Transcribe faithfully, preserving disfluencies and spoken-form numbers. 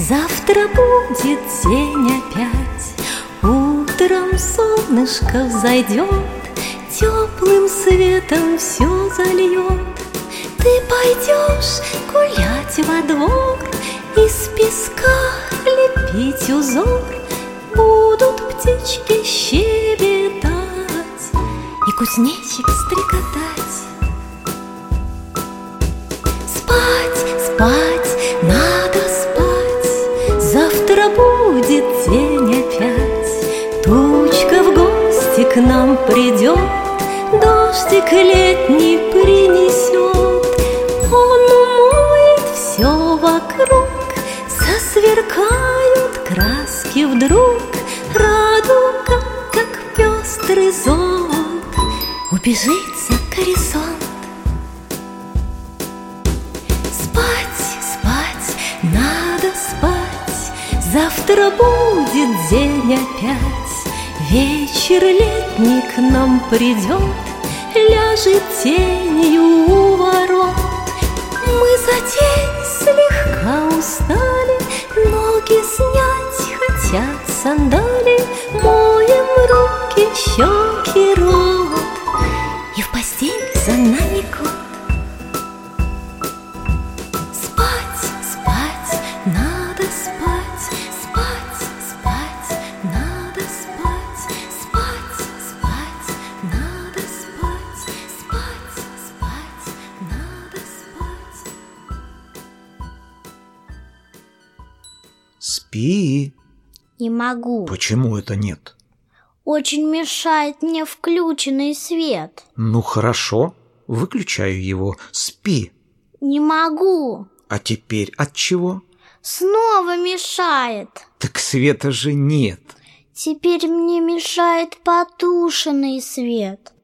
Завтра будет день опять, утром солнышко взойдет, теплым светом все зальет. Ты пойдешь гулять во двор, из песка лепить узор, будут птички щебетать и кузнечик стрекотать. Спать, спать, надо спать, завтра будет день опять. Тучка в гости к нам придет, дождик летний принесет. Он умоет все вокруг, засверкают краски вдруг. Радуга, как пестрый зонт, убежит за горизонт. Спать, спать, надо спать, завтра будет день опять. Вечер летний к нам придет, ляжет тенью у ворот. Мы за день слегка устали, ноги снять хотят сандали. Моем руки, щеки, рот, и в постель за нами кот. Спать, спать, надо спать, спать, спать, надо спать, спать, спать, надо спать, спать, спать, надо спать. Спи. Не могу. Почему это нет? Очень мешает мне включенный свет. Ну хорошо, выключаю его. Спи. Не могу. А теперь от чего? Снова мешает. Так света же нет. Теперь мне мешает потушенный свет.